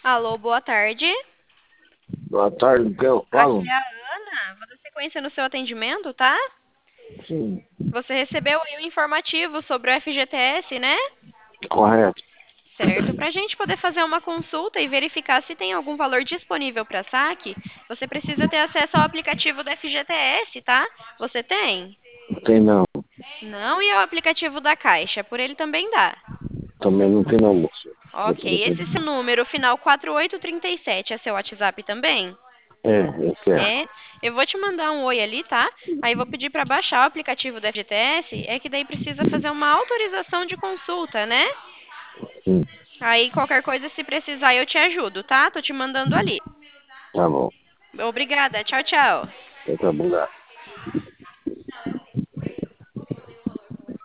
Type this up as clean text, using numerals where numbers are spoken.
Alô, boa tarde. Boa tarde, que eu Aqui falo? é a Ana. Vou dar sequência no seu atendimento, tá? Sim, Você recebeu aí o informativo sobre o FGTS, né? correto. Certo. Para a gente poder fazer uma consulta e verificar se tem algum valor disponível para saque, você precisa ter acesso ao aplicativo do FGTS, tá? Você tem? Não tem não. Não, e ao aplicativo da Caixa, por ele também dá. Também não tem não, moço. Ok, esse seu número, final 4837, é seu WhatsApp também? É, esse é. É, eu vou te mandar um oi ali, tá? Aí vou pedir para baixar o aplicativo do FGTS, é que daí precisa fazer uma autorização de consulta, né? Sim, Aí qualquer coisa, se precisar, eu te ajudo, tá? Tô te mandando ali. tá bom. Obrigada, tchau, tchau. Então tá bom.